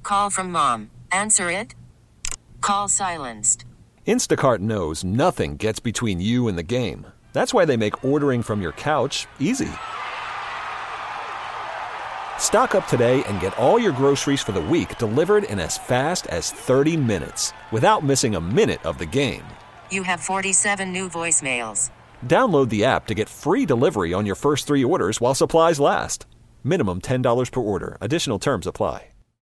Call from mom. Answer it. Call silenced. Instacart knows nothing gets between you and the game. That's why they make ordering from your couch easy. Stock up today and get all your groceries for the week delivered in as fast as 30 minutes without missing a minute of the game. You have 47 new voicemails. Download the app to get free delivery on your first 3 orders while supplies last. Minimum $10 per order. Additional terms apply.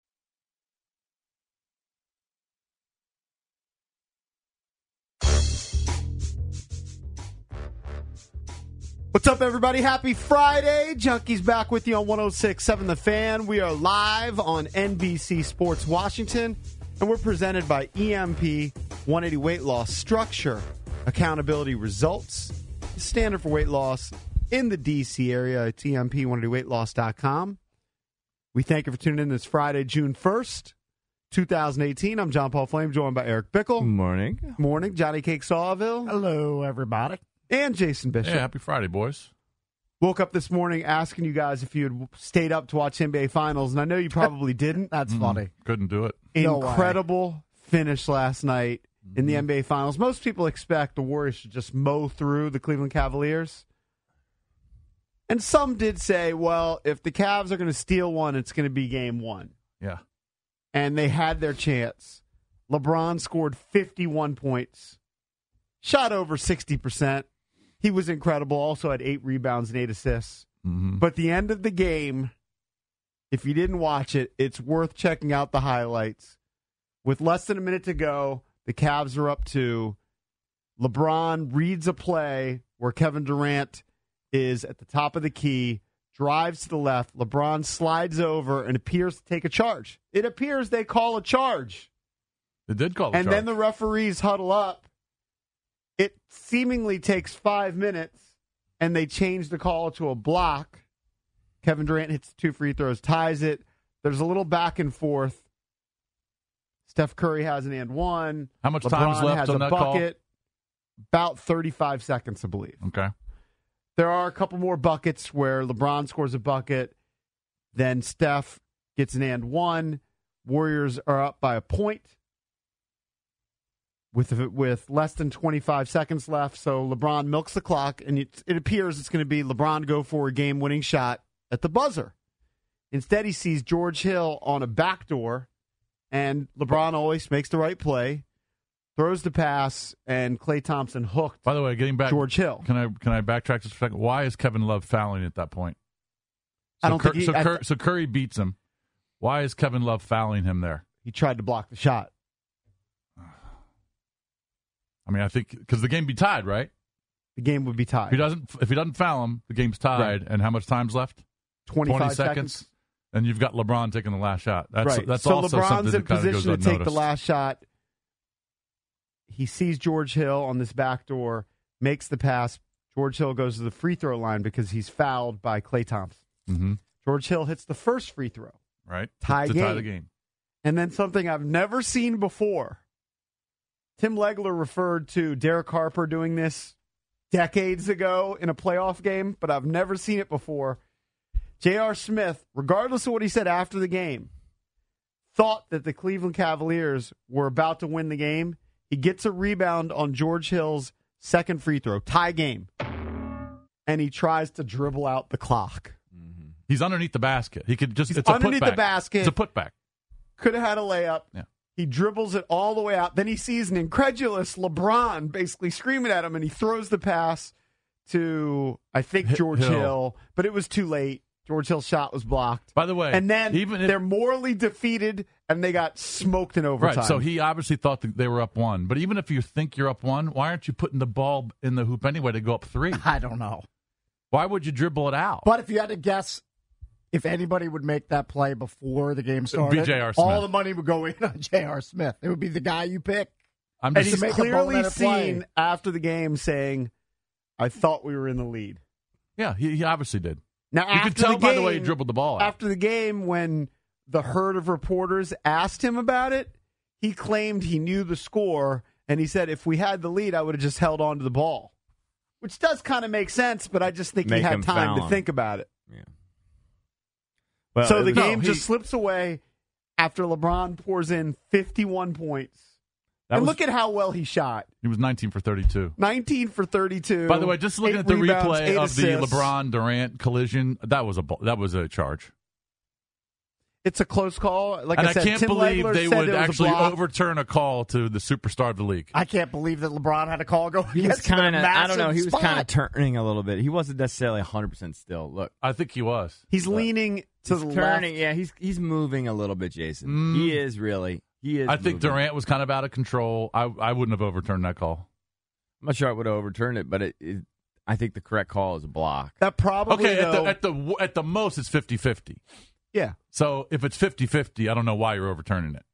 What's up, everybody? Happy Friday. Junkies back with you on 106.7 The Fan. We are live on NBC Sports Washington, and we're presented by EMP 180 Weight Loss. Structure, accountability, results. The standard for weight loss in the D.C. area. It's EMP180weightloss.com. We thank you for tuning in this Friday, June 1st, 2018. I'm John Paul Flame, joined by Eric Bickle. Morning. Morning. Johnny Cake Sawville. Hello, everybody. And Jason Bishop. Yeah, happy Friday, boys. Woke up this morning asking you guys if you had stayed up to watch NBA Finals, and I know you probably didn't. That's funny. Couldn't do it. Incredible finish last night in the NBA Finals. Most people expect the Warriors to just mow through the Cleveland Cavaliers. And some did say, well, if the Cavs are going to steal one, it's going to be game one. Yeah. And they had their chance. LeBron scored 51 points, shot over 60%. He was incredible. Also had 8 rebounds and 8 assists. Mm-hmm. But the end of the game, if you didn't watch it, it's worth checking out the highlights. With less than a minute to go, the Cavs are up 2. LeBron reads a play where Kevin Durant is at the top of the key, drives to the left. LeBron slides over and appears to take a charge. It appears they call a charge. They did call a charge. And then the referees huddle up. It seemingly takes 5 minutes, and they change the call to a block. Kevin Durant hits 2 free throws, ties it. There's a little back and forth. Steph Curry has an and one. How much LeBron time's left has on a that bucket. About 35 seconds, I believe. call? Okay. There are a couple more buckets where LeBron scores a bucket. Then Steph gets an and one. Warriors are up by a point with less than 25 seconds left. So LeBron milks the clock, and it appears it's going to be LeBron go for a game-winning shot at the buzzer. Instead, he sees George Hill on a backdoor, and LeBron always makes the right play, throws the pass, and Klay Thompson hooked. By the way, getting back George Hill. Can I backtrack just for a second? Why is Kevin Love fouling at that point? I don't think so Curry beats him. Why is Kevin Love fouling him there? He tried to block the shot. I mean, I think because the game be tied, right? The game would be tied. If he doesn't foul him, the game's tied. Right. And how much time's left? 25 seconds. And you've got LeBron taking the last shot. That's so also LeBron's something in that kind of goes position to take unnoticed. the last shot. He sees George Hill on this backdoor, makes the pass. George Hill goes to the free throw line because he's fouled by Klay Thompson. Mm-hmm. George Hill hits the first free throw. Right. Tie to game. tie the game. And then something I've never seen before. Tim Legler referred to Derek Harper doing this decades ago in a playoff game, but I've never seen it before. J.R. Smith, regardless of what he said after the game, thought that the Cleveland Cavaliers were about to win the game. He gets a rebound on George Hill's second free throw, tie game, and he tries to dribble out the clock. Mm-hmm. He's underneath the basket. He could just. He's It's underneath a putback. the basket. It's a putback. Could have had a layup. Yeah. He dribbles it all the way out. Then he sees an incredulous LeBron basically screaming at him, and he throws the pass to, I think, George Hill. But it was too late. George Hill's shot was blocked. By the way, and then they're morally defeated, and they got smoked in overtime. Right, so he obviously thought that they were up 1. But even if you think you're up 1, why aren't you putting the ball in the hoop anyway to go up 3? I don't know. Why would you dribble it out? But if you had to guess if anybody would make that play before the game started, J.R. Smith. all the money would go in on J.R. Smith. It would be the guy you pick. And he's clearly seen after the game saying, I thought we were in the lead. Yeah, he obviously did. Now, you could tell by the way he dribbled the ball out. After the game, when the herd of reporters asked him about it, he claimed he knew the score, and he said, if we had the lead, I would have just held on to the ball. Which does kind of make sense, but I just think he had time to think about it. Yeah. Well, so the game just slips away, after LeBron pours in 51 points. And look at how well he shot. He was 19 for 32. 19 for 32. By the way, just looking at the rebounds, replay of assists. the LeBron-Durant collision, that was a charge. It's a close call. Like And I said, I can't Tim believe Legler they said would it was a actually block. overturn a call to the superstar of the league. I can't believe that LeBron had a call go He was against him in a kind of, I don't know, he was massive kind of spot. turning a little bit. He wasn't necessarily 100% still. Look, I think he was. He's leaning to he's the turning. left. Yeah, he's moving a little bit, Jason. He is really. He is. I think moving. Durant was kind of out of control. I wouldn't have overturned that call. I'm not sure I would have overturned it, but I think the correct call is a block. That probably, Okay, though, at the most, it's 50-50. yeah. So if it's 50-50, I don't know why you're overturning it.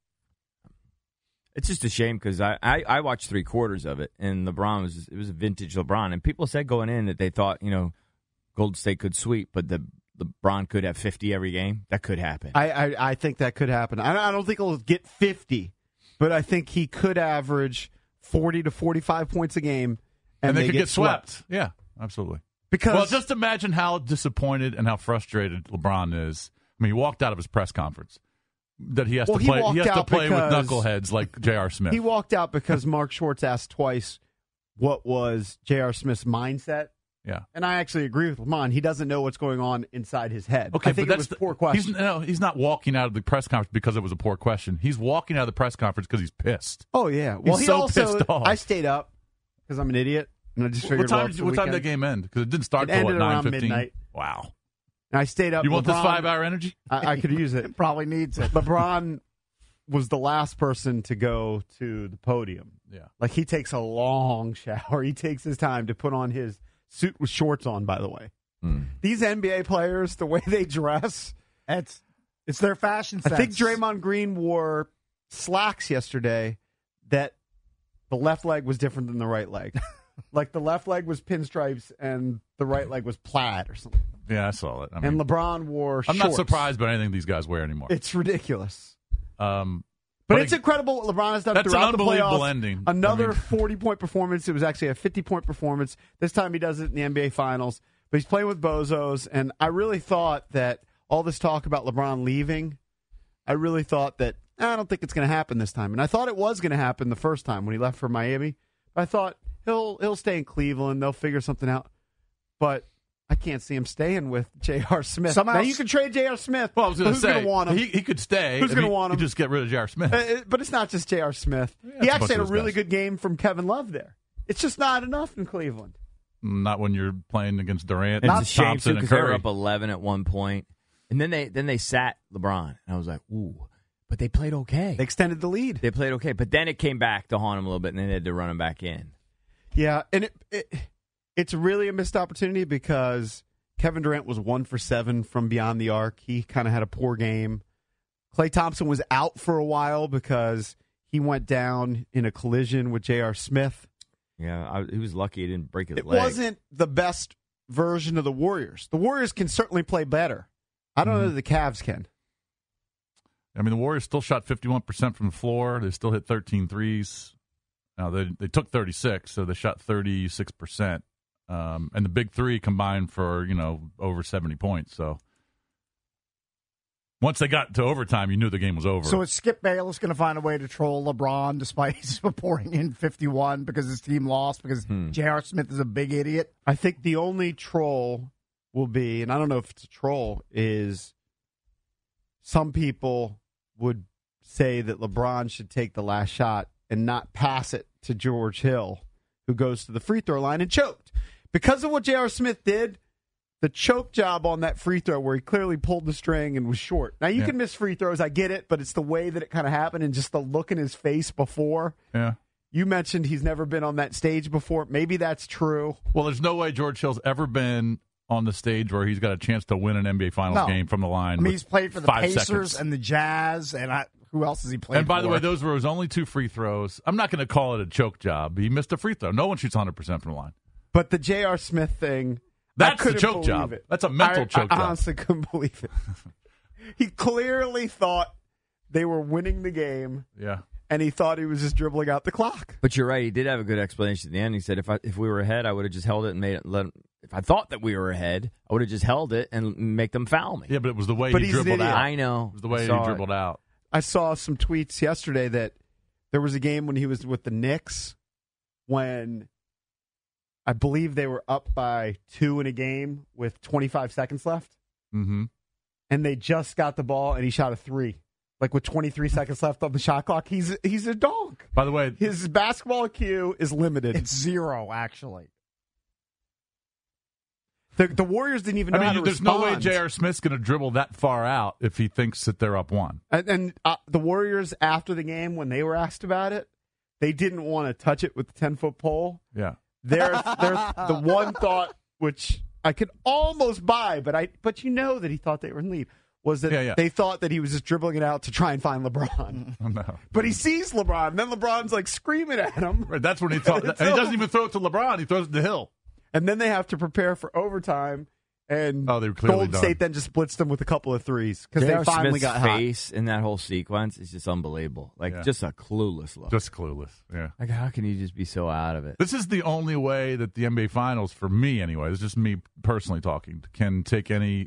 It's just a shame because I watched 3/4 of it, and LeBron it was a vintage LeBron, and people said going in that they thought Golden State could sweep, but LeBron could have 50 every game. That could happen. I think that could happen. I don't think he'll get 50, but I think he could average 40 to 45 points a game, And they could get swept. Yeah, absolutely. Because Well, just imagine how disappointed and how frustrated LeBron is. I mean, he walked out of his press conference that he has to play. He has to play with knuckleheads like J.R. Smith. he walked out because Mark Schwartz asked twice what was J.R. Smith's mindset. Yeah. And I actually agree with Lamont. He doesn't know what's going on inside his head. Okay, I think but it was a poor question. He's not walking out of the press conference because it was a poor question. He's walking out of the press conference because he's pissed. Oh, yeah. Well, He's he so also, pissed off. I stayed up because I'm an idiot. And I just figured, What time well, did it's the what time did weekend. that game end? Because it didn't start It till ended around 9:15. midnight. Wow. And I stayed up. You want this LeBron- 5-hour energy? I could use it. Probably needs it. LeBron was the last person to go to the podium. Yeah. Like, he takes a long shower. He takes his time to put on his suit with shorts on, by the way. These NBA players, the way they dress. It's their fashion sense. I think Draymond Green wore slacks yesterday that the left leg was different than the right leg. Like, the left leg was pinstripes and the right leg was plaid or something. Yeah, I saw it. I And mean, LeBron wore I'm shorts. not surprised by anything these guys wear anymore. It's ridiculous. But But it's incredible what LeBron has done That's throughout an the unbelievable playoffs. ending. Another I mean- 40-point performance. It was actually a 50-point performance. This time he does it in the NBA Finals. But he's playing with bozos, and I really thought that all this talk about LeBron leaving, I really thought that, I don't think it's going to happen this time. And I thought it was going to happen the first time when he left for Miami. But I thought he'll stay in Cleveland. They'll figure something out. But I can't see him staying with J.R. Smith. Somehow- Now, you can trade J.R. Smith. Well, I was going to Who's say, going to want him? he could stay. Who's if gonna he- want him? You just get rid of J.R. Smith. But it's not just J.R. Smith. it's He a bunch actually had a of those really guys. good game from Kevin Love there. It's just not enough in Cleveland. Not when you're playing against Durant, It's and a shame Thompson, too and because they were Curry. up 11 at one point, and then they sat LeBron, and I was like, ooh, but they played okay. They extended the lead. They played okay, but then it came back to haunt them a little bit, and then they had to run them back in. Yeah, and it's really a missed opportunity because Kevin Durant was 1 for 7 from beyond the arc. He kind of had a poor game. Klay Thompson was out for a while because he went down in a collision with J.R. Smith. Yeah, he was lucky he didn't break his It leg. wasn't the best version of the Warriors. The Warriors can certainly play better. I don't know that the Cavs can. I mean, the Warriors still shot 51% from the floor. They still hit 13 threes. Now, they took 36, so they shot 36%. And the big three combined for, over 70 points. So once they got to overtime, you knew the game was over. So is Skip Bayless going to find a way to troll LeBron despite he's pouring in 51 because his team lost because J.R. Smith is a big idiot? I think the only troll will be, and I don't know if it's a troll, is some people would say that LeBron should take the last shot and not pass it to George Hill, who goes to the free throw line and choked. Because of what J.R. Smith did, the choke job on that free throw where he clearly pulled the string and was short. Now, you can miss free throws, I get it, but it's the way that it kind of happened and just the look in his face before. Yeah. You mentioned he's never been on that stage before. Maybe that's true. Well, there's no way George Hill's ever been on the stage where he's got a chance to win an NBA Finals game from the line. I mean, he's played for the 5 Pacers seconds. and the Jazz, and who else has he played for? And by the way, those were his only 2 free throws. I'm not going to call it a choke job. He missed a free throw. No one shoots 100% from the line. But the J.R. Smith thing, That's I the couldn't choke believe job. it. That's a mental choke I job. honestly couldn't believe it. He clearly thought they were winning the game, Yeah. and he thought he was just dribbling out the clock. But you're right. He did have a good explanation at the end. He said, if we were ahead, I would have just held it and made it. If I thought that we were ahead, I would have just held it and make them foul me. Yeah, but it was the way But he he's an dribbled idiot. out. I know. It was the way he Saw it. dribbled out. I saw some tweets yesterday that there was a game when he was with the Knicks when I believe they were up by 2 in a game with 25 seconds left. Mm-hmm. And they just got the ball, and he shot a 3. Like with 23 seconds left on the shot clock. He's a donk. By the way, his basketball IQ is limited. It's 0, actually. The Warriors didn't even know how to there's respond. no way J.R. Smith's going to dribble that far out if he thinks that they're up 1. And the Warriors, after the game, when they were asked about it, they didn't want to touch it with the 10-foot pole. Yeah. There's the one thought, which I could almost buy, but you know that he thought they were in lead, was that they thought that he was just dribbling it out to try and find LeBron. Oh, no. But he sees LeBron, and then LeBron's like screaming at him. Right, that's when he thought. And he doesn't even throw it to LeBron. He throws it to Hill. And then they have to prepare for overtime. And they were clearly Golden State then just blitzed them with a couple of threes because they finally got hot. Face in that whole sequence is just unbelievable. Just a clueless look. Just clueless, yeah. Like, how can you just be so out of it? This is the only way that the NBA Finals, for me anyway, this is just me personally talking, can take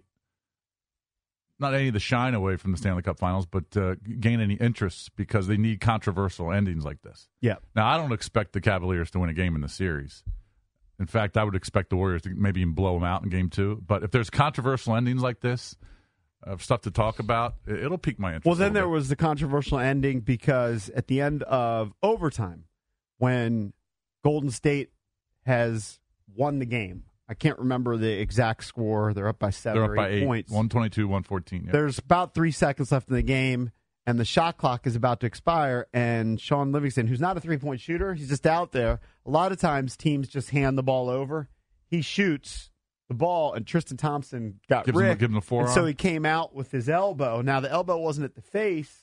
not any of the shine away from the Stanley Cup Finals, but gain any interest because they need controversial endings like this. Yeah. Now, I don't expect the Cavaliers to win a game in the series. In fact, I would expect the Warriors to maybe even blow them out in Game 2. But if there's controversial endings like this, stuff to talk about, it'll pique my interest. Well, then there was the controversial ending because at the end of overtime, when Golden State has won the game, I can't remember the exact score. They're up by 7 or 8 points. 122, 114. Yeah. There's about 3 seconds left in the game, and the shot clock is about to expire, and Sean Livingston, who's not a three-point shooter, he's just out there. A lot of times teams just hand the ball over. He shoots the ball, and Tristan Thompson got ripped. Give him the forearm. And so he came out with his elbow. Now, the elbow wasn't at the face,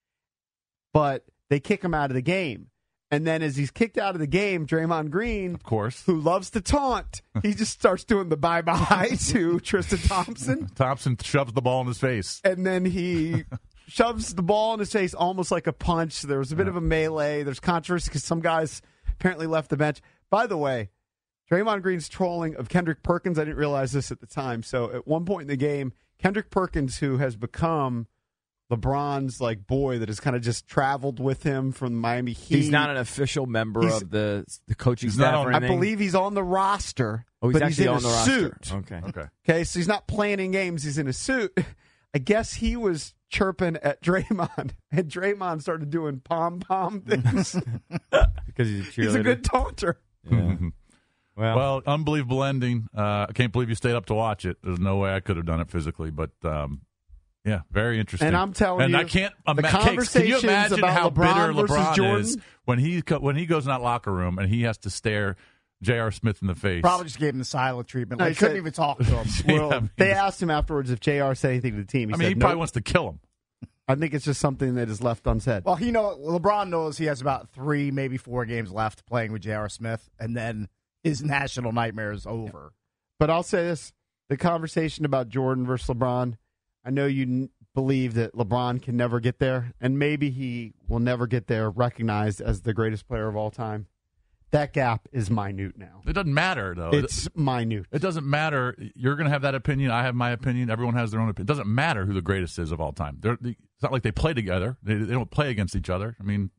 but they kick him out of the game. And then as he's kicked out of the game, Draymond Green, of course, who loves to taunt, he just starts doing the bye-bye to Tristan Thompson. Thompson shoves the ball in his face. And then he shoves the ball in his face almost like a punch. There was a bit of a melee. There's controversy because some guys apparently left the bench. By the way, Draymond Green's trolling of Kendrick Perkins, I didn't realize this at the time. So at one point in the game, Kendrick Perkins, who has become LeBron's boy that has kind of just traveled with him from Miami Heat. He's not an official member of the coaching staff or anything? I believe he's on the roster. Oh, he's actually in on the suit. roster. Okay, so he's not playing in games. He's in a suit. I guess he was chirping at Draymond, and Draymond started doing pom-pom things. Because he's a cheerleader. He's a good taunter. Yeah. Well, unbelievable ending. I can't believe you stayed up to watch it. There's no way I could have done it physically, but yeah, very interesting. And I'm telling you, I can't the imagine. Can you imagine about how LeBron bitter LeBron Jordan is when he goes in that locker room and he has to stare J.R. Smith in the face? Probably just gave him the silent treatment. No, He couldn't even talk to him. Well, they asked him afterwards if J.R. said anything to the team. He said, he probably wants to kill him. I think it's just something that is left unsaid. Well, LeBron knows he has about 3, maybe 4 games left playing with J.R. Smith, and then his national nightmare is over. But I'll say this. The conversation about Jordan versus LeBron, I know you believe that LeBron can never get there, and maybe he will never get there recognized as the greatest player of all time. That gap is minute now. It doesn't matter, though. It's minute. It doesn't matter. You're going to have that opinion. I have my opinion. Everyone has their own opinion. It doesn't matter who the greatest is of all time. It's not like they play together. They don't play against each other. I mean,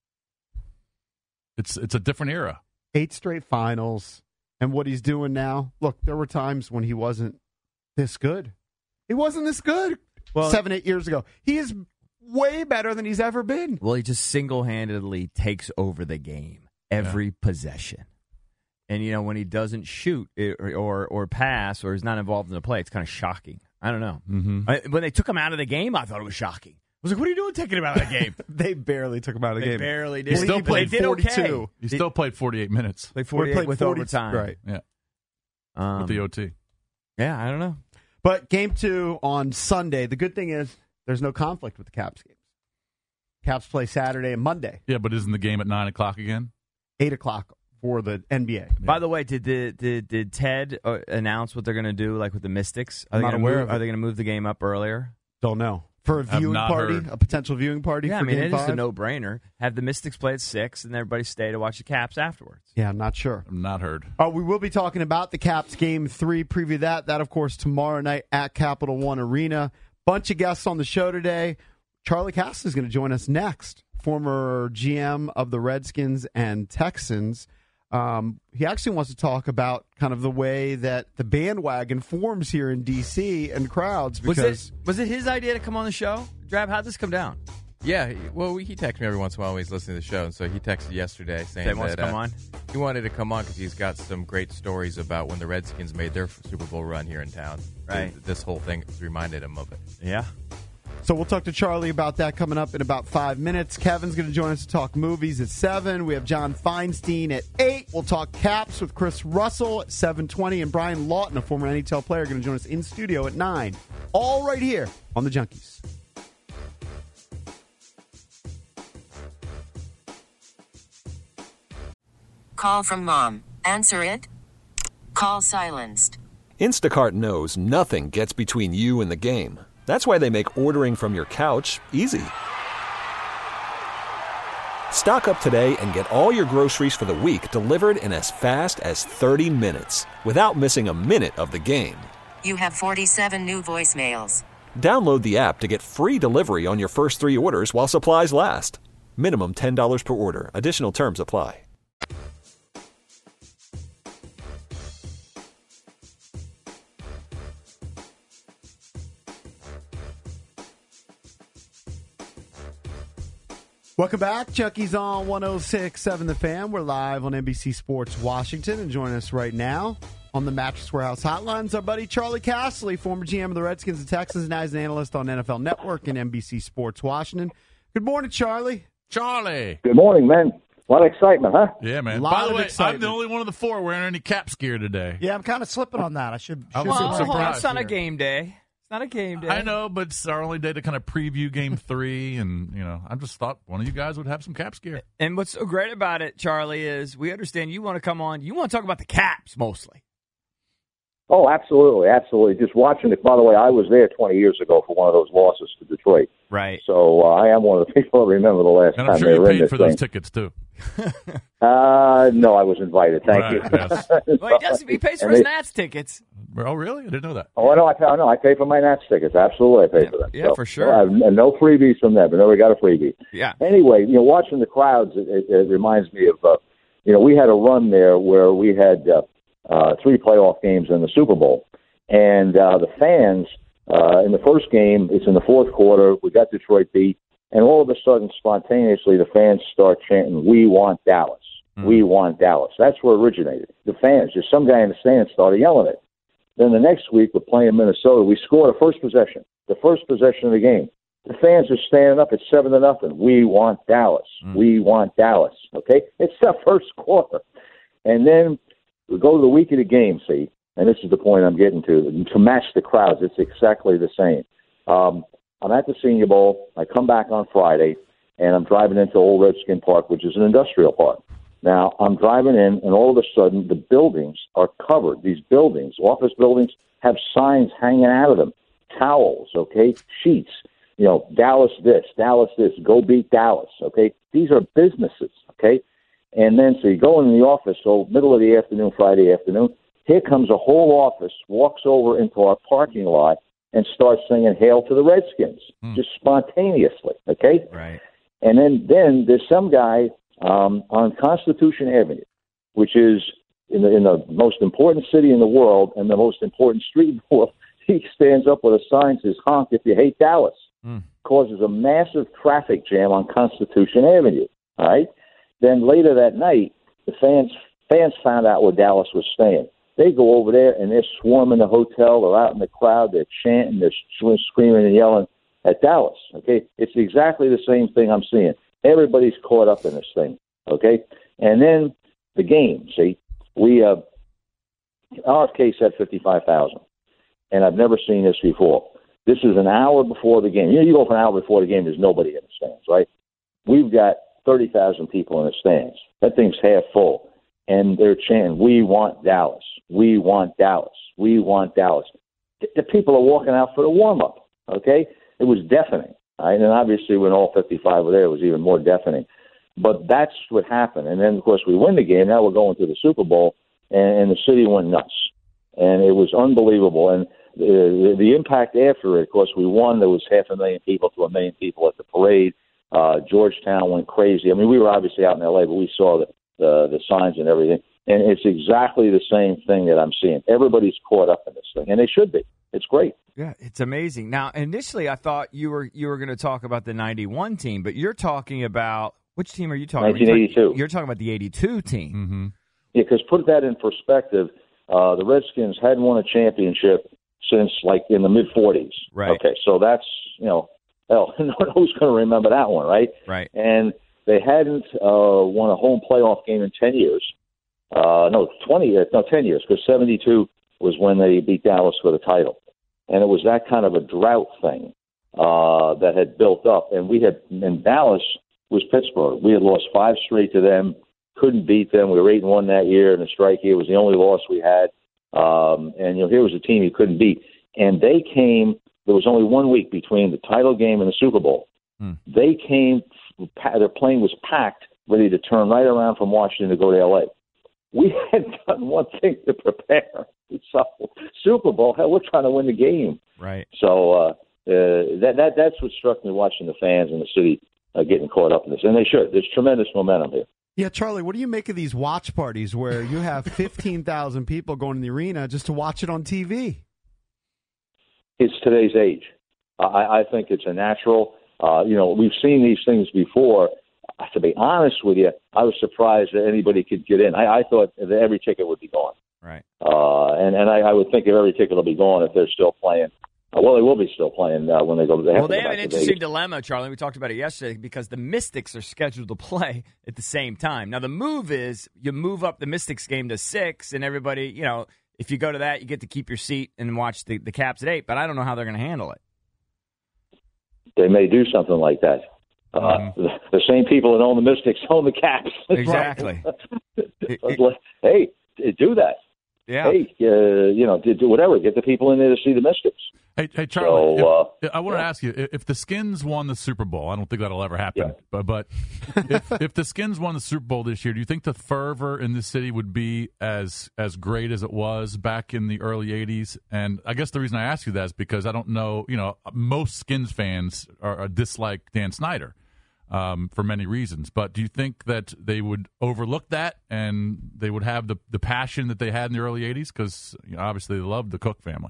it's a different era. 8 straight finals, and what he's doing now. Look, there were times when he wasn't this good. He wasn't this good 7-8 years ago. He is way better than he's ever been. Well, he just single-handedly takes over the game. Every possession. And, when he doesn't shoot or pass or is not involved in the play, it's kind of shocking. I don't know. Mm-hmm. When they took him out of the game, I thought it was shocking. I was like, what are you doing taking him out of the game? They barely took him out of the game. They barely did. He still played 42. Okay. He still played 48 minutes. Played 48 with 40, overtime. Right. Yeah. With the OT. Yeah, I don't know. But Game 2 on Sunday, the good thing is there's no conflict with the Caps games. Caps play Saturday and Monday. Yeah, but isn't the game at 9 o'clock again? 8 o'clock for the NBA. Yeah. By the way, did Ted announce what they're going to do, like with the Mystics? Are I'm not aware of it. Are they going to move the game up earlier? Don't know. For a viewing party, heard. a potential viewing party Yeah, for Game it is 5? a no-brainer. Have the Mystics play at 6 and everybody stay to watch the Caps afterwards. Yeah, I'm not sure. I've not heard. We will be talking about the Caps Game 3. Preview that, of course, tomorrow night at Capital One Arena. Bunch of guests on the show today. Charlie Castle is going to join us next, former GM of the Redskins and Texans. He actually wants to talk about kind of the way that the bandwagon forms here in D.C. and crowds. Because was it his idea to come on the show? Drab, how'd this come down? Yeah, he texts me every once in a while when he's listening to the show, and so he texted yesterday saying He wants to come on? He wanted to come on because he's got some great stories about when the Redskins made their Super Bowl run here in town. Right. This whole thing reminded him of it. Yeah. So we'll talk to Charlie about that coming up in about 5 minutes. Kevin's going to join us to talk movies at 7. We have John Feinstein at 8. We'll talk Caps with Chris Russell at 7:20. And Brian Lawton, a former NHL player, going to join us in studio at 9. All right here on The Junkies. Call from mom. Answer it. Call silenced. Instacart knows nothing gets between you and the game. That's why they make ordering from your couch easy. Stock up today and get all your groceries for the week delivered in as fast as 30 minutes without missing a minute of the game. You have 47 new voicemails. Download the app to get free delivery on your first 3 orders while supplies last. Minimum $10 per order. Additional terms apply. Welcome back. Junkies on 106.7 The Fan. We're live on NBC Sports Washington. And joining us right now on the Mattress Warehouse Hotline is our buddy Charlie Castle, former GM of the Redskins and Texans, now he's an analyst on NFL Network and NBC Sports Washington. Good morning, Charlie. Charlie. Good morning, man. A lot of excitement, huh? Yeah, man. Lot By the of way, excitement. I'm the only one of the 4 wearing any Caps gear today. Yeah, I'm kind of slipping on that. I should. I'm Well, surprised it's not a here. game day. It's not a game day. I know, but it's our only day to kind of preview Game 3, and I just thought one of you guys would have some Caps gear. And what's so great about it, Charlie, is we understand you want to come on. You want to talk about the Caps mostly. Oh, absolutely, absolutely. Just watching it. By the way, I was there 20 years ago for one of those losses to Detroit. Right. So I am one of the people that remember the last And time I'm sure they you were in paid this for thing. those tickets, too. No, I was invited. Thank Right, you. yes. Well, he pays for And his they- Nats tickets. Oh, really? I didn't know that. Oh, I pay for my Nats tickets. Absolutely, I pay for them. Yeah, for sure. No freebies from them, but never got a freebie. Yeah. Anyway, watching the crowds, it reminds me of, we had a run there where we had 3 playoff games in the Super Bowl. And the fans, in the first game, it's in the fourth quarter, we got Detroit beat, and all of a sudden, spontaneously, the fans start chanting, "We want Dallas. We want Dallas." That's where it originated. The fans, just some guy in the stands started yelling it. Then the next week, we're playing Minnesota. We scored the first possession of the game. The fans are standing up at 7-0. We want Dallas. We want Dallas. Okay? It's the first quarter. And then we go to the week of the game, see, and this is the point I'm getting to match the crowds, it's exactly the same. I'm at the Senior Bowl. I come back on Friday, and I'm driving into Old Redskin Park, which is an industrial park. Now, I'm driving in, and all of a sudden, the buildings are covered. These buildings, office buildings, have signs hanging out of them, towels, okay, sheets, Dallas this, go beat Dallas, okay? These are businesses, okay? And then, so you go in the office, so middle of the afternoon, Friday afternoon, here comes a whole office, walks over into our parking lot, and starts singing Hail to the Redskins, just spontaneously, okay? Right. And then there's some guy on Constitution Avenue, which is in the most important city in the world and the most important street in the world. He stands up with a sign that says, "Honk if you hate Dallas." Causes a massive traffic jam on Constitution Avenue, all right? Then later that night, the fans found out where Dallas was staying. They go over there, and they're swarming the hotel. They're out in the crowd. They're chanting. They're screaming and yelling at Dallas, okay? It's exactly the same thing I'm seeing. Everybody's caught up in this thing, okay? And then the game, see, RFK said 55,000, and I've never seen this before. This is an hour before the game. You go for an hour before the game, there's nobody in the stands, right? We've got 30,000 people in the stands. That thing's half full. And they're chanting, "We want Dallas. We want Dallas. We want Dallas." The people are walking out for the warm-up, okay? It was deafening. Right? And obviously when all 55 were there, it was even more deafening. But that's what happened. And then, of course, we win the game. Now we're going to the Super Bowl, and the city went nuts. And it was unbelievable. And the impact after it, of course, we won. There was 500,000 people to 1 million people at the parade. Georgetown went crazy. I mean, we were obviously out in L.A., but we saw the signs and everything. And it's exactly the same thing that I'm seeing. Everybody's caught up in this thing, and they should be. It's great. Yeah, it's amazing. Now, initially, I thought you were going to talk about the 91 team, but you're talking about – which team are you talking 1982. about? You're talking about the 82 team. Mm-hmm. Yeah, because put that in perspective, the Redskins hadn't won a championship since, like, in the mid-'40s. Right. Okay, so that's, hell, who's going to remember that one, right? Right. And they hadn't won a home playoff game in 10 years. 10 years, because 72 was when they beat Dallas for the title. And it was that kind of a drought thing that had built up. And Dallas was Pittsburgh. We had lost 5 straight to them, couldn't beat them. We were 8-1 that year, and the strike year was the only loss we had. Here was a team you couldn't beat. And they came, there was only 1 week between the title game and the Super Bowl. They came, their plane was packed, ready to turn right around from Washington to go to L.A. We had done one thing to prepare. So, Super Bowl, hell, we're trying to win the game. Right. So that's what struck me watching the fans in the city getting caught up in this. And they should. There's tremendous momentum here. Yeah, Charlie, what do you make of these watch parties where you have 15,000 people going to the arena just to watch it on TV? It's today's age. I think it's a natural. We've seen these things before. To be honest with you, I was surprised that anybody could get in. I thought that every ticket would be gone. Right. And I would think if every ticket will be gone if they're still playing. Well, they will be still playing when they go. They have an interesting dilemma, Charlie. We talked about it yesterday because the Mystics are scheduled to play at the same time. Now, the move is you move up the Mystics game to 6, and everybody, if you go to that, you get to keep your seat and watch the Caps at 8. But I don't know how they're going to handle it. They may do something like that. The same people that own the Mystics own the Caps. Exactly. Hey, do that. Yeah. Hey, do whatever. Get the people in there to see the Mystics. Hey, Charlie. So, I want to ask you if the Skins won the Super Bowl. I don't think that'll ever happen. Yeah. But if the Skins won the Super Bowl this year, do you think the fervor in the city would be as great as it was back in the early '80s? And I guess the reason I ask you that is because I don't know. Most Skins fans dislike Dan Snyder. For many reasons. But do you think that they would overlook that and they would have the passion that they had in the early 80s? Because obviously they loved the Cook family.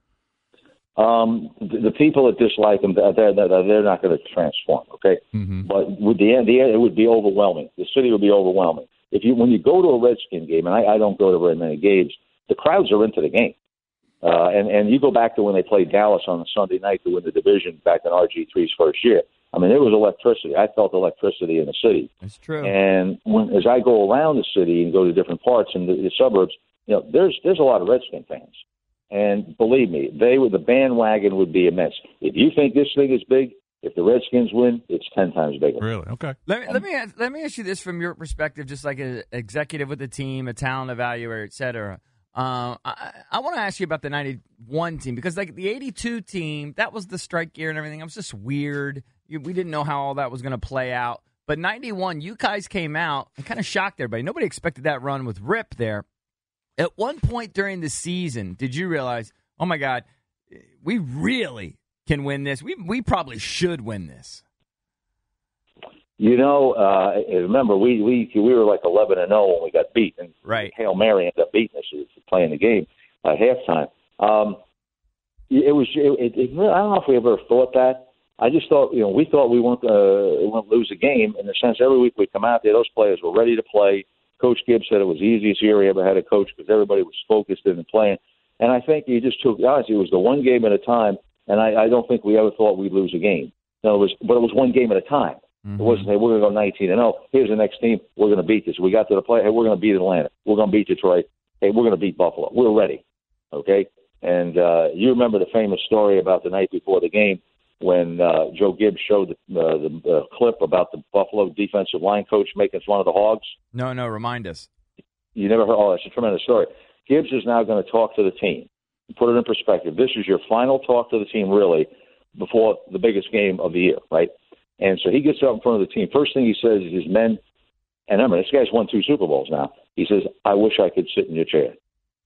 The people that dislike them, they're not going to transform, okay? Mm-hmm. But with the end, it would be overwhelming. The city would be overwhelming. When you go to a Redskin game, and I don't go to very many games, the crowds are into the game. And you go back to when they played Dallas on a Sunday night to win the division back in RG3's first year. I mean, there was electricity. I felt electricity in the city. That's true. And as I go around the city and go to different parts in the suburbs, there's a lot of Redskin fans. And believe me, the bandwagon would be immense. If you think this thing is big, if the Redskins win, it's 10 times bigger. Really? Okay. Let me ask you this from your perspective, just like an executive with the team, a talent evaluator, et cetera. I want to ask you about the 91 team because, like, the 82 team, that was the strike year and everything. It was just weird. We didn't know how all that was going to play out. But 91, you guys came out and kind of shocked everybody. Nobody expected that run with Rip there. At one point during the season, did you realize, oh, my God, we really can win this? We probably should win this. Remember, we were like 11-0 when we got beat. And right. Hail Mary ended up beating us playing the game at halftime. I don't know if we ever thought that. I just thought, we thought we wouldn't lose a game in the sense every week we'd come out there, those players were ready to play. Coach Gibbs said it was the easiest year he ever had a coach because everybody was focused in and playing. And I think he just took, honestly, it was the one game at a time, and I don't think we ever thought we'd lose a game. But it was one game at a time. Mm-hmm. It wasn't, hey, we're going to go 19-0. Here's the next team. We're going to beat this. We got to the play. Hey, we're going to beat Atlanta. We're going to beat Detroit. Hey, we're going to beat Buffalo. We're ready. Okay? And you remember the famous story about the night before the game when Joe Gibbs showed the clip about the Buffalo defensive line coach making fun of the Hogs? No, remind us. You never heard? Oh, that's a tremendous story. Gibbs is now going to talk to the team. Put it in perspective. This is your final talk to the team, really, before the biggest game of the year, right? And so he gets up in front of the team. First thing he says is his men, and remember, this guy's won 2 Super Bowls now. He says, I wish I could sit in your chair.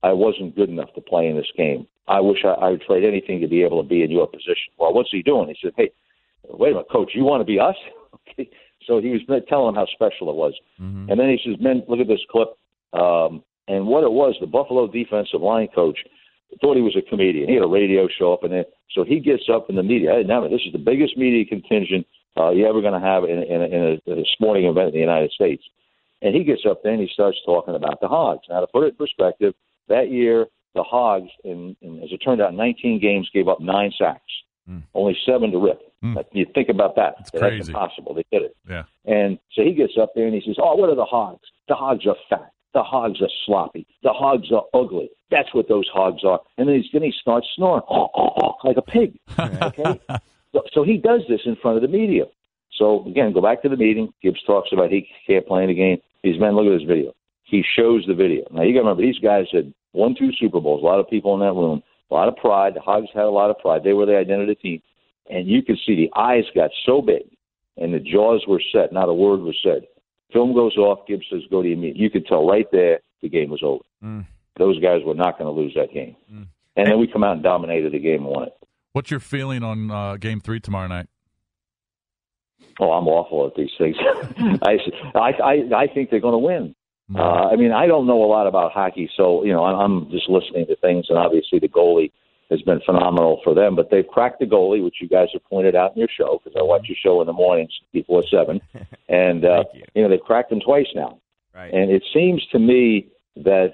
I wasn't good enough to play in this game. I wish I would trade anything to be able to be in your position. Well, what's he doing? He said, hey, wait a minute, Coach, you want to be us? Okay. So he was telling him how special it was. Mm-hmm. And then he says, men, look at this clip. And what it was, the Buffalo defensive line coach thought he was a comedian. He had a radio show up, and then so he gets up in the media. Hey, now, this is the biggest media contingent you're ever going to have in a sporting event in the United States. And he gets up there and he starts talking about the Hogs. Now, to put it in perspective, that year the Hogs, in as it turned out, 19 games gave up 9 sacks, only 7 to Rip. You think about that. That's impossible. They did it. Yeah. And so he gets up there and he says, oh, what are the Hogs? The Hogs are fat. The Hogs are sloppy. The Hogs are ugly. That's what those Hogs are. And then he starts snoring like a pig. Okay? So he does this in front of the media. So, again, go back to the meeting. Gibbs talks about he can't play in the game. These men, look at this video. He shows the video. Now, you got to remember, these guys had won 2 Super Bowls, a lot of people in that room, a lot of pride. The Hogs had a lot of pride. They were the identity team. And you could see the eyes got so big and the jaws were set. Not a word was said. Film goes off. Gibbs says, go to your meeting. You could tell right there the game was over. Those guys were not going to lose that game. And then we come out and dominated the game and won it. What's your feeling on Game 3 tomorrow night? Oh, I'm awful at these things. I think they're going to win. I mean, I don't know a lot about hockey, so, I'm just listening to things, and obviously the goalie has been phenomenal for them, but they've cracked the goalie, which you guys have pointed out in your show, because I watch your show in the mornings before 7, and, they've cracked him twice now. Right. And it seems to me that,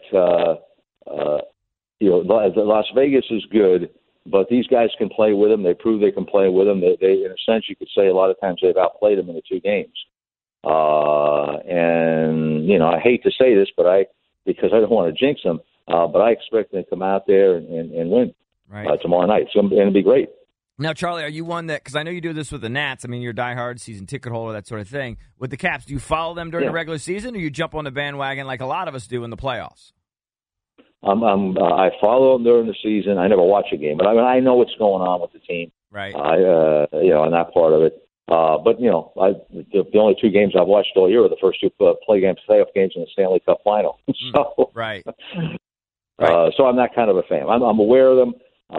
Las Vegas is good, but these guys can play with them. They prove they can play with them. They in a sense, you could say a lot of times they've outplayed them in the 2 games. And, I hate to say this, because I don't want to jinx them, but I expect them to come out there and win tomorrow night. So, and it'll be great. Now, Charlie, are you one that, because I know you do this with the Nats, I mean, you're a diehard season ticket holder, that sort of thing. With the Caps, do you follow them during the regular season, or you jump on the bandwagon like a lot of us do in the playoffs? I follow them during the season. I never watch a game, but I know what's going on with the team. Right. On that part of it. But the only 2 games I've watched all year are the first 2 playoff games in the Stanley Cup final. So, right. So I'm that kind of a fan. I'm aware of them.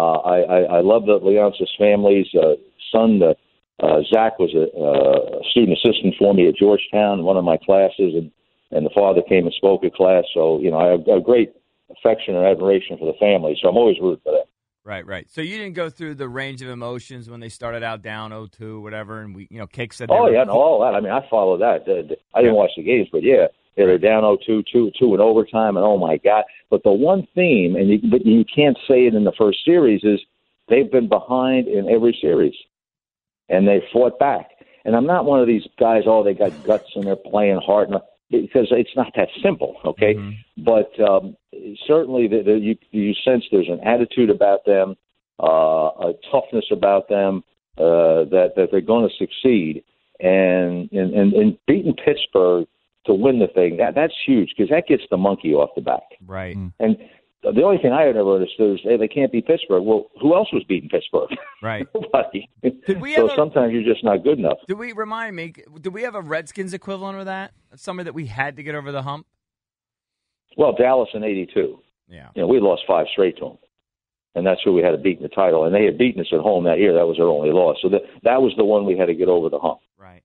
I love the Leonsis family's son. Zach was a student assistant for me at Georgetown in one of my classes, and the father came and spoke at class. So I have a great affection and admiration for the family. So I'm always rooting for that. Right. So you didn't go through the range of emotions when they started out down 0-2, whatever, and Cake said. All that. I mean, I followed that. I didn't watch the games, but they're down 0-2, 2 in overtime, and oh my God! But the one theme, but you can't say it in the first series, is they've been behind in every series, and they fought back. And I'm not one of these guys. Oh, they got guts and they're playing hard. Because it's not that simple, okay? Mm-hmm. But certainly you sense there's an attitude about them, a toughness about them, that they're going to succeed. And beating Pittsburgh to win the thing, that's huge, because that gets the monkey off the back. Right. And the only thing I had never understood is they can't beat Pittsburgh. Well, who else was beating Pittsburgh? Right. Nobody. Sometimes you're just not good enough. Do we have a Redskins equivalent of that? Somebody that we had to get over the hump? Well, Dallas in 82. Yeah. We lost 5 straight to them. And that's who we had to beat in the title. And they had beaten us at home that year. That was their only loss. So that was the one we had to get over the hump. Right.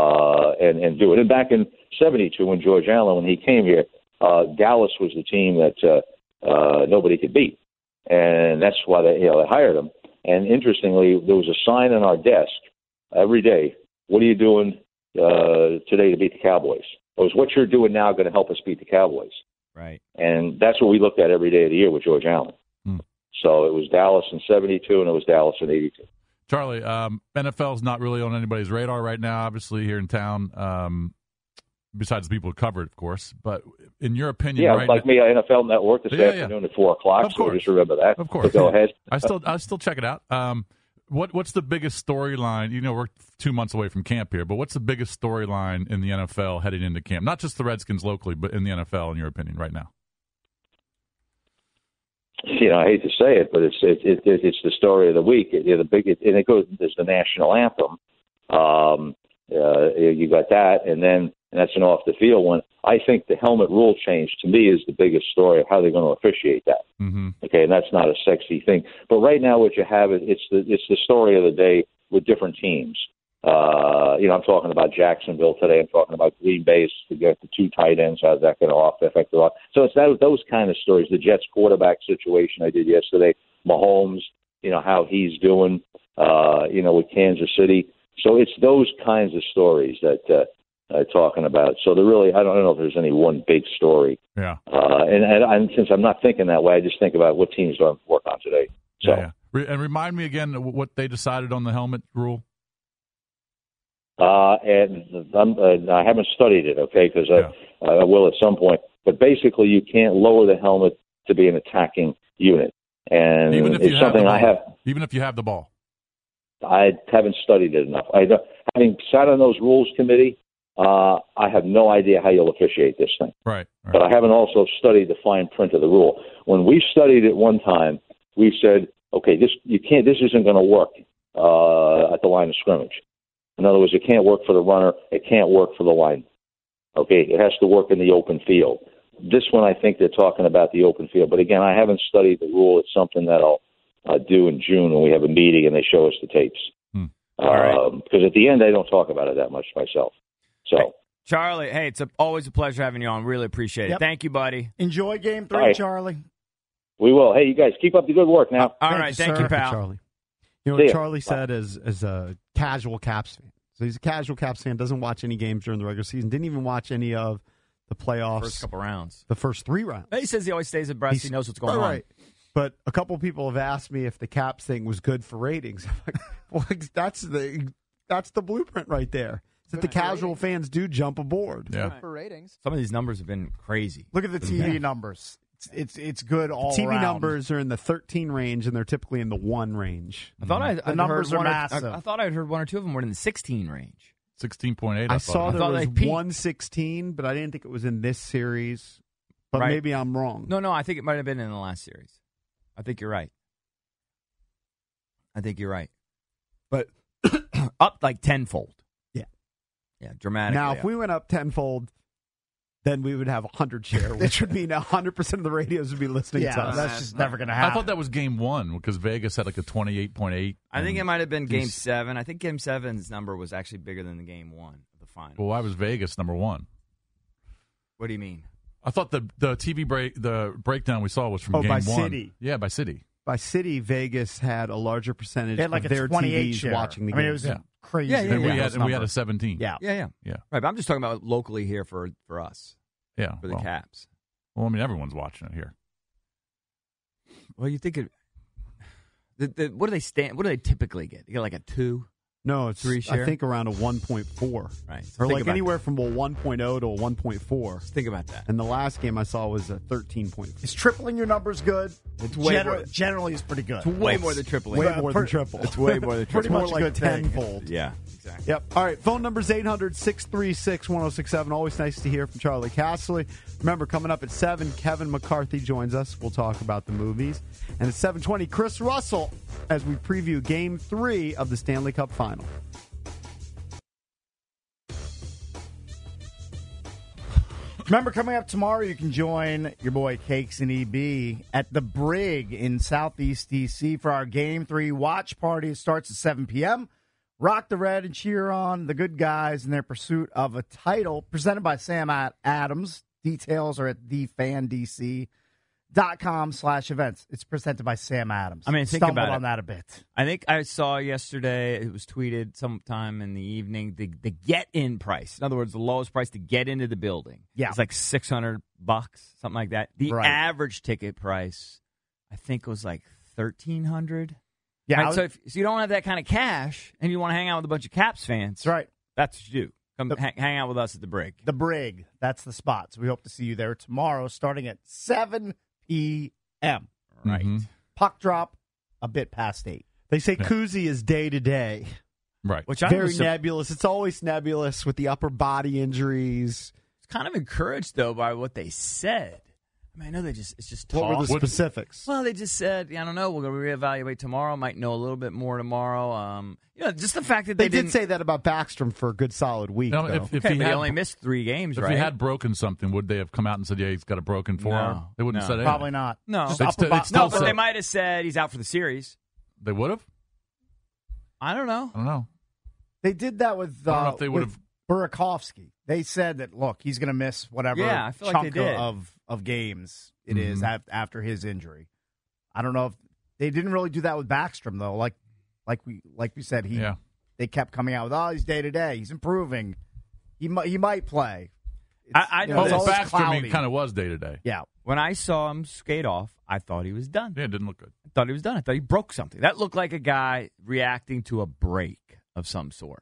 And do it. And back in 72, when George Allen, when he came here, Dallas was the team that nobody could beat. And that's why they hired him. And interestingly, there was a sign on our desk every day, what are you doing today to beat the Cowboys? It was, what you're doing now going to help us beat the Cowboys. Right. And that's what we looked at every day of the year with George Allen. So it was Dallas in 72, and it was Dallas in 82. Charlie, NFL's not really on anybody's radar right now, obviously, here in town, besides the people who cover it, of course. But in your opinion, like me, NFL Network this afternoon at 4 o'clock, so just remember that. Of course. So go ahead. I still check it out. What's the biggest storyline? We're 2 months away from camp here, but what's the biggest storyline in the NFL heading into camp? Not just the Redskins locally, but in the NFL, in your opinion, right now? I hate to say it, but it's the story of the week. There's the national anthem. You got that, and then and that's an off-the-field one. I think the helmet rule change, to me, is the biggest story of how they're going to officiate that. Mm-hmm. Okay, and that's not a sexy thing. But right now what you have, it's the story of the day with different teams. I'm talking about Jacksonville today. I'm talking about Green Bay to get the 2 tight ends. How's that going to affect the lot? So it's those kind of stories. The Jets quarterback situation I did yesterday. Mahomes, how he's doing, with Kansas City. So it's those kinds of stories that I'm talking about. So I don't know if there's any one big story. Yeah. And since I'm not thinking that way, I just think about what teams do I work on today. So. Yeah. And remind me again what they decided on the helmet rule. And I haven't studied it, okay, because I will at some point. But basically, you can't lower the helmet to be an attacking unit, and it's something I have. Even if you have the ball, I haven't studied it enough. Having sat on those rules committee, I have no idea how you'll officiate this thing. Right. But I haven't also studied the fine print of the rule. When we studied it one time, we said, okay, this isn't going to work at the line of scrimmage. In other words, it can't work for the runner. It can't work for the line. Okay, it has to work in the open field. This one, I think they're talking about the open field. But again, I haven't studied the rule. It's something that I'll do in June when we have a meeting and they show us the tapes. Because at the end, I don't talk about it that much myself. So, hey, Charlie, it's always a pleasure having you on. Really appreciate it. Thank you, buddy. Enjoy Game 3, right. Charlie. We will. Hey, you guys, keep up the good work now. All right, thank you, pal. Charlie. What Charlie said as a casual Caps fan. So he's a casual Caps fan, doesn't watch any games during the regular season, didn't even watch any of the playoffs. First couple rounds. The first 3 rounds. He says he always stays abreast. He knows what's going on. Right. But a couple people have asked me if the Caps thing was good for ratings. I'm like, well, that's the blueprint right there. That the casual fans do jump aboard. Yeah. For ratings. Some of these numbers have been crazy. Look at the TV numbers. It's good all TV around. numbers are in the 13 range, and they're typically in the 1 range. I thought the numbers are massive. I thought I'd heard 1 or 2 of them were in the 16 range. 16.8. I saw there was 116, but I didn't think it was in this series. But maybe I'm wrong. No, I think it might have been in the last series. I think you're right. But up like tenfold. Yeah, dramatically. Now, if we went up tenfold, then we would have 100 share, which would mean 100% of the radios would be listening to us. That's just never going to happen. I thought that was Game 1 because Vegas had like a 28.8. I think it might have been Game 7. I think Game 7's number was actually bigger than the Game 1 of the final. Well, why was Vegas number 1? What do you mean? I thought the TV breakdown we saw was from Game 1. By city. Yeah, by city. By city, Vegas had a larger percentage of their 28 TVs share. watching the game. It was crazy. Yeah. And we had a 17. Yeah. Right, but I'm just talking about locally here for us. Yeah. For the Caps. Well, I mean, everyone's watching it here. Well, you think what do they stand? What do they typically get? You get like a 2? No, it's 3 share? I think around a 1.4. Right. Or like anywhere from a 1.0 to a 1.4. Think about that. And the last game I saw was a 13.4. Is tripling your numbers good? It's way generally is pretty good. It's way more than tripling. Way more than triple. It's way more than triple. Pretty much more like tenfold. Yeah, exactly. Yep. All right. Phone number's 800-636-1067. Always nice to hear from Charlie Casserly. Remember, coming up at 7, Kevin McCarthy joins us. We'll talk about the movies. And at 7:20, Chris Russell as we preview Game 3 of the Stanley Cup Final. Remember, coming up tomorrow, you can join your boy Cakes and EB at the Brig in Southeast D.C. for our Game 3 watch party. It starts at 7 p.m. Rock the red and cheer on the good guys in their pursuit of a title. Presented by Sam Adams. Details are at thefandc.com/events. It's presented by Sam Adams. I mean, think Stumbled about on that a bit. I think I saw yesterday, it was tweeted sometime in the evening, the get-in price. In other words, the lowest price to get into the building. Yeah. It's like $600, something like that. The average ticket price, I think, was like $1,300. Yeah. Right? So if you don't have that kind of cash and you want to hang out with a bunch of Caps fans, That's right. that's what you do. Come hang out with us at the Brig. The Brig. That's the spot. So we hope to see you there tomorrow starting at 7 p.m. Right. Mm-hmm. Puck drop a bit past 8. They say koozie is day to day. Right. Which I Very was nebulous. It's always nebulous with the upper body injuries. kind of encouraged, though, by what they said. I mean, I know it's just What talk. were the specifics? Well, they just said, I don't know, we're going to reevaluate tomorrow. Might know a little bit more tomorrow. Just the fact that They didn't did say that about Backstrom for a good solid week. You know, though. if Okay, he but had, he only missed 3 games, if right? he had broken something, would they have come out and said, "Yeah, he's got a broken forearm"? No. They wouldn't have No. said anything. Probably not. No. Just They'd upper still- body. they'd still No, but say- they might have said he's out for the series. They would have. I don't know. I don't know. They did that with I don't know if they would have. Burakovsky. They said that, look, he's going to miss whatever Yeah, I feel like chunk they did. of games it is Mhm. after his injury. I don't know if they didn't really do that with Backstrom though. Like we said, they kept coming out with, he's day to day, he's improving, he might play. I know it's Well, always Backstrom cloudy. kind of was day to day. Yeah, When I saw him skate off, I thought he was done. Yeah, it didn't look good. I thought he was done. I thought he broke something. That looked like a guy reacting to a break of some sort.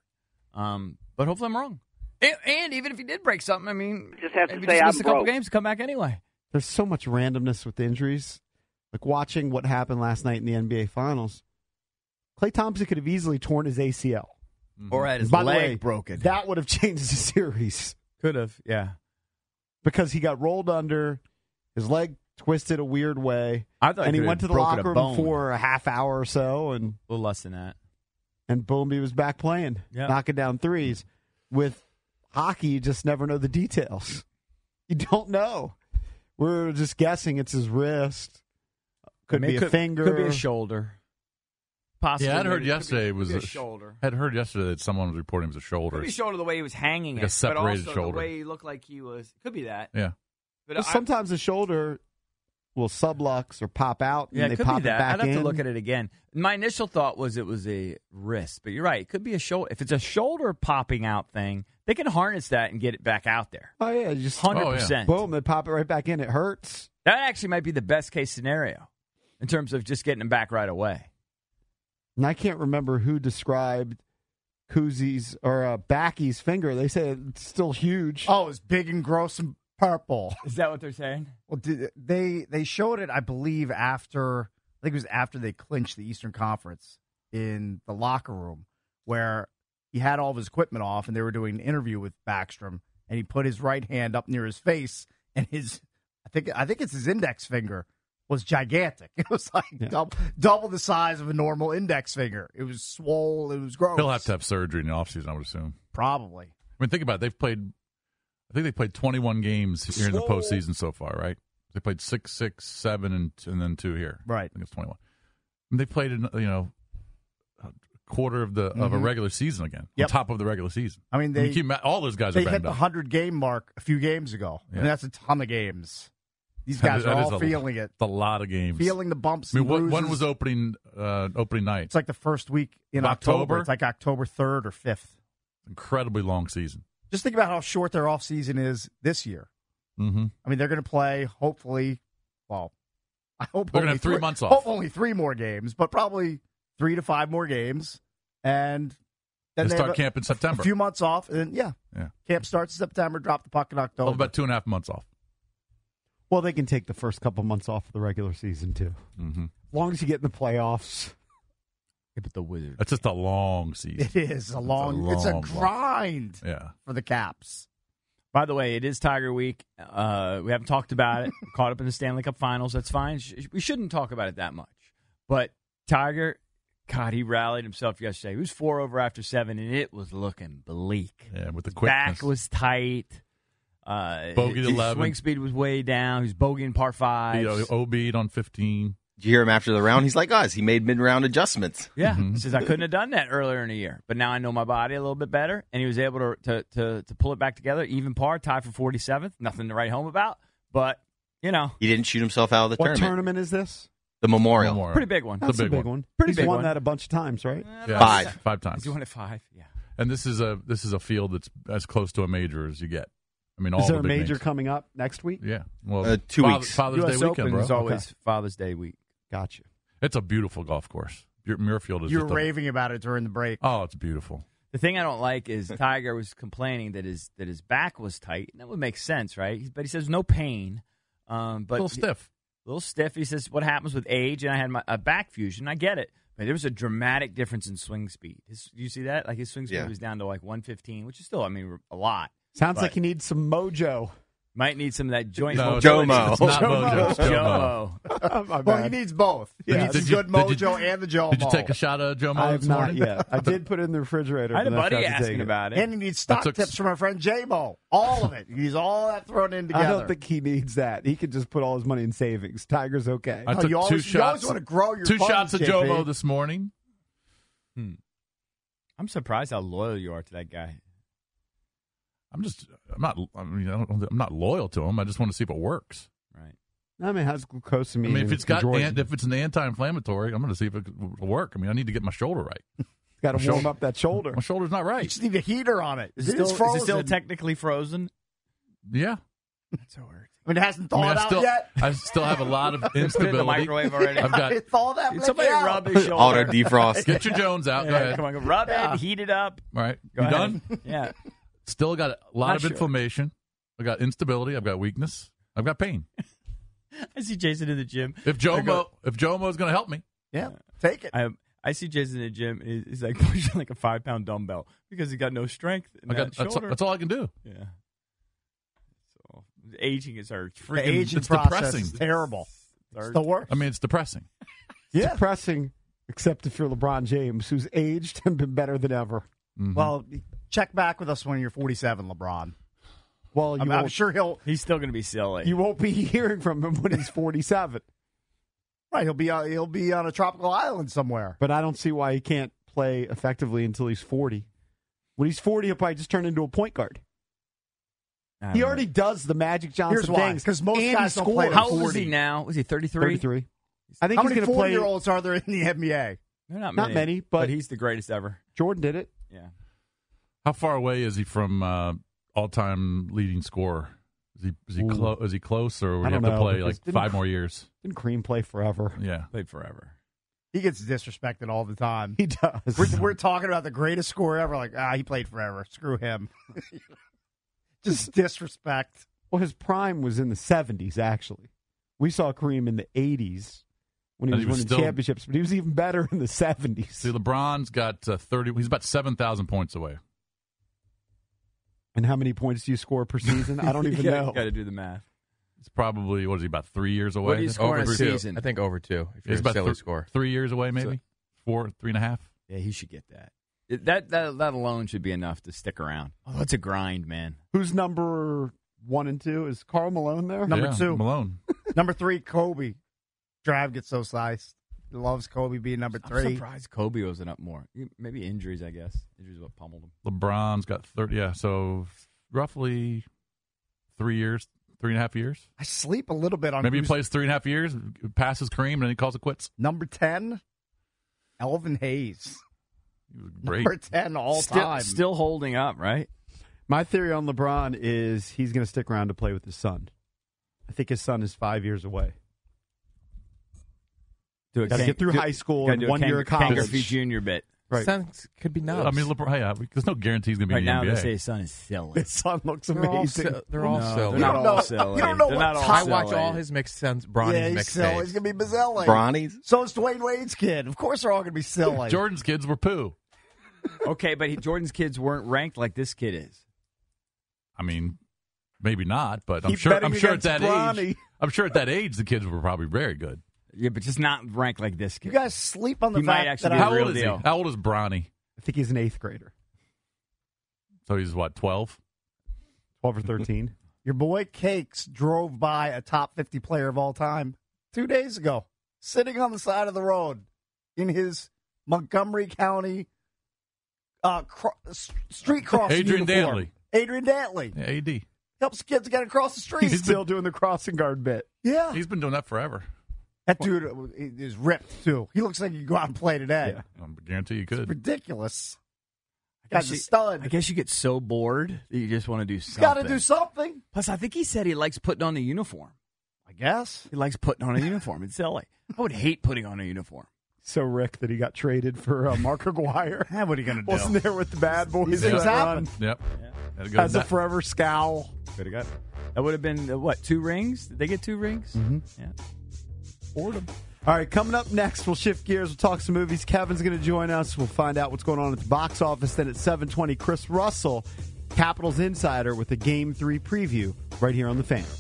But hopefully I'm wrong. And even if he did break something, I mean, Just have to maybe say just I'm missed a couple broke. games to come back anyway. There's so much randomness with injuries. Like watching what happened last night in the NBA Finals, Klay Thompson could have easily torn his ACL. Or had his By the leg way, broken. That would have changed the series Could have, yeah. because he got rolled under, his leg twisted a weird way, I thought and he could went to have the broken locker a room bone. for a half hour or so, and A little less than that. boom, he was back playing, Yeah. knocking down threes. With hockey, you just never know the details. You don't know. We're just guessing it's his wrist. Could be a finger. Could be a shoulder. Possibly. Yeah, I'd heard maybe. yesterday Could be- it was could be a shoulder. I'd heard yesterday that someone was reporting it was a shoulder. Could be shoulder the way he was hanging Like a it, but separated also shoulder. the way he looked like he was. Could be that. Yeah. But Well, sometimes the shoulder will sublux or pop out, and yeah, they it could pop be that. it back I'd have in. to look at it again. My initial thought was it was a wrist, but you're right. It could be a shoulder. If it's a shoulder popping out thing, they can harness that and get it back out there. Oh yeah, just 100%. boom, they pop it right back in. It hurts. That actually might be the best case scenario in terms of just getting him back right away. And I can't remember who described Koozi's or Backy's finger. They say it's still huge. Oh, it's big and gross and purple. Is that what they're saying? Well, they showed it, I believe, after I think it was after they clinched the Eastern Conference in the locker room where he had all of his equipment off and they were doing an interview with Backstrom and he put his right hand up near his face and I think it's his index finger was gigantic. It was like double the size of a normal index finger. It was swole. It was gross. He'll have to have surgery in the offseason, I would assume. Probably. I mean, think about it. I think they played 21 games here in the postseason so far, right? They played 6, 6, 7, and then 2 here. Right. I think it's 21. And they played, a quarter of a regular season again, on top of the regular season. I mean, all those guys they are hit banged the up. 100-game mark a few games ago. Yeah. I mean, that's a ton of games. These guys are all feeling it. It's a lot of games. Feeling the bumps I mean, and when bruises. was opening night? It's like the first week in October. It's like October 3rd or 5th. Incredibly long season. Just think about how short their off season is this year. Mm-hmm. I mean, they're going to play, hopefully, I hope They're going to only have 3 three- months off. Hope only 3 more games, but probably 3 to 5 more games. And then They they start have camp in September. a few months off. And then, camp starts in September, drop the puck in October. Oh, about 2.5 months off. Well, they can take the first couple months off of the regular season too. Mm-hmm. As long as you get in the playoffs. But the Wizards. That's just a long season. It is a long it's a grind for the Caps. By the way, it is Tiger Week. We haven't talked about it. Caught up in the Stanley Cup Finals. That's fine. We shouldn't talk about it that much. But Tiger, God, he rallied himself yesterday. He was 4 over after 7, and it was looking bleak. Yeah, with the His quickness. back was tight. Bogeyed his 11. swing speed was way down. He was bogeying par 5. OB'd on 15. Did you hear him after the round? He's like us. He made mid-round adjustments. Yeah, he says I couldn't have done that earlier in the year, but now I know my body a little bit better, and he was able to pull it back together. Even par, tied for 47th. Nothing to write home about, but He didn't shoot himself out of the What tournament. tournament is this? The Memorial. pretty big one. That's a big one. Pretty He's big won one. that a bunch of times, right? Yeah, 5. 5 times. He's doing it 5. Yeah. And this is a field that's as close to a major as you get. I mean, all Is there the a big major names. coming up next week? Yeah. Well, 2 weeks. Father's US Day Open weekend, bro. is always Father's Day week. Gotcha. It's a beautiful golf course. Muirfield is You were just raving about it during the break. Oh, it's beautiful. The thing I don't like is Tiger was complaining that his back was tight, and that would make sense, right? But he says no pain, but A little stiff. A little stiff. He says what happens with age, and I had a back fusion. I get it, but there was a dramatic difference in swing speed. You see that? Like his swing speed was down to like 115, which is still, I mean, a lot. Sounds But- like he needs some mojo. Might need some of that joint. No, Jomo. It's not Mojo. It's Jomo. Jomo. Well, he needs both. Yeah, Did the you- good did you- mojo and the Jomo. Did you take a shot of Jomo I have this not morning? yet. I did put it in the refrigerator. I had a but I buddy forgot to take asking it. about it. And he needs stock took- tips from our friend J-Mo. All of it. He needs all that thrown in together. I don't think he needs that. He could just put all his money in savings. Tiger's okay. I No, took you always want to grow your two funds, shots of JP. Jomo this morning. I'm surprised how loyal you are to that guy. I'm not loyal to him. I just want to see if it works. Right. I mean, how's glucosamine? I mean, if and if it's an anti-inflammatory, I'm going to see if it will work. I mean, I need to get my shoulder right. got to warm up that shoulder. My shoulder's not You right. just need a heater on it. Is It it is still frozen. technically frozen? Yeah. That's so hurt. I mean, it hasn't I mean, thawed out yet. I still have a lot of Put it in the instability. microwave already. I've got It thawed that Did somebody out. rub his shoulder? Auto defrost. get your Jones out. Go ahead. Come on, rub it, heat it up. All right, Go you ahead. done? Yeah. Still got a lot Not of sure. inflammation. I got instability. I've got weakness. I've got pain. I see Jason in the gym. If Jomo is going to help me, Yeah, take it. I see Jason in the gym. He's like pushing like a 5-pound dumbbell because he got no strength in that shoulder. that's all I can do. Yeah. So aging is our The freaking. aging it's process depressing. is terrible. It's It's the worst. I mean, it's depressing. It's depressing, except if you're LeBron James, who's aged and been better than ever. Mhm. Well, check back with us when you're 47, LeBron. Well, you I'm won't, sure He's still going to be silly. you won't be hearing from him when he's 47. right. He'll be on a tropical island somewhere. But I don't see why he can't play effectively until he's 40. When he's 40, he'll probably just turn into a point guard. I don't He know. already does the Magic Johnson Here's why, things. 'cause most and guys he don't play scores. to How old is 40. he now? Was he 33? 33. I think How he's many going to play. 40-year-olds are there in the NBA? They're not Not many, but- he's the greatest ever. Jordan did it. Yeah. How far away is he from all-time leading scorer? Is he close, or would I he have don't to know, play because like didn't- 5 more years? Didn't Cream play forever? Yeah. Played forever. He gets disrespected all the time. He does. We're talking about the greatest scorer ever. Like, he played forever. Screw him. Just disrespect. Well, his prime was in the 70s, actually. We saw Kareem in the 80s when he And was he was winning still- championships, but he was even better in the 70s. See, LeBron's got 30. He's about 7,000 points away. And how many points do you score per season? I don't even know. Got to do the math. It's probably, what is he, about 3 years away? What do you score in a Over 2. season? I think over 2. If you're He's a about silly score. 3 years away, maybe? 3.5. Yeah, he should get that. That alone should be enough to stick around. Oh, that's a grind, man. Who's number 1 and 2? Is Karl Malone there? Number Yeah, 2. Malone. Number 3, Kobe. Drav gets so sliced. He loves Kobe being number 3. I'm surprised Kobe wasn't up more. Maybe injuries, I guess. Injuries what pummeled him. LeBron's got 30. Yeah, so roughly 3 years, 3.5 years. I sleep a little bit on Maybe he who's plays 3.5 years, passes Kareem, and then he calls it quits. number 10, Elvin Hayes. He was great. Number 10 all time. Still holding up, right? My theory on LeBron is he's going to stick around to play with his son. I think his son is 5 years away. Do Got to get through high school and 1 year of Ken college. Griffey Jr. bit. Right. Sounds could be nuts. I mean, LeBron, there's no guarantee he's going to be Right in the now, NBA. they say his son is silly. His son looks they're all, amazing. they're all No, silly. they're not You don't all know- silly. you don't know They're what not all time- I watch silly. all his mixed sons, Bronny's yeah, he's mixed silly. days. He's going to be Bazzelli. Bronny's? So is Dwayne Wade's kid. Of course they're all going to be silly. Jordan's kids were poo. Okay, but Jordan's kids weren't ranked like this kid is. I mean, maybe not, but I'm Keep sure. betting I'm sure at against that Bronny. age. I'm sure at that age the kids were probably very good. Yeah, but just not ranked like this You kid. guys sleep on the He might fact actually that be I, a How real old is deal. he? How old is Bronny? I think he's an 8th grader, So he's what, 12? 12 or 13. your boy Cakes drove by a top 50 player of all time 2 days ago, sitting on the side of the road in his Montgomery County street crossing Adrian uniform. Dantley. Adrian Dantley. Yeah, AD. Helps kids get across the street. He's still doing the crossing guard bit. yeah. He's been doing that forever. That dude is ripped, too. He looks like he could go out and play today. Yeah. I guarantee you could. Ridiculous. I guess Guy's a stud. I guess you get so bored that you just want to do He's something. got to do something. Plus, I think he said he likes putting on a uniform. I guess. He likes putting on a uniform. It's silly. I would hate putting on a uniform. So Rick that he got traded for Mark Aguirre. What are you going to do? Wasn't there with the bad boys. These in things that happen. run. Yep. Had to go Has to a that. forever scowl. Could have got. That would have been what? 2 rings? Did they get 2 rings? Mm-hmm. Yeah. Boredom. All right, coming up next, we'll shift gears. We'll talk some movies. Kevin's going to join us. We'll find out what's going on at the box office. Then at 7:20, Chris Russell, Capitals Insider, with a Game 3 preview right here on The Fan.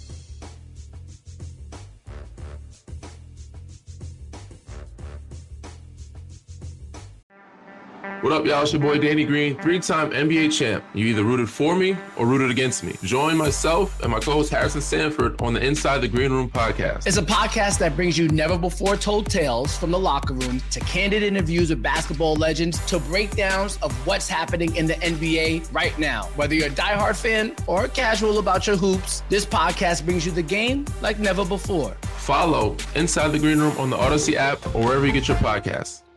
What up, y'all? It's your boy Danny Green, 3-time NBA champ. You either rooted for me or rooted against me. Join myself and my co-host Harrison Sanford on the Inside the Green Room podcast. It's a podcast that brings you never-before-told tales from the locker room to candid interviews with basketball legends to breakdowns of what's happening in the NBA right now. Whether you're a diehard fan or casual about your hoops, this podcast brings you the game like never before. Follow Inside the Green Room on the Odyssey app or wherever you get your podcasts.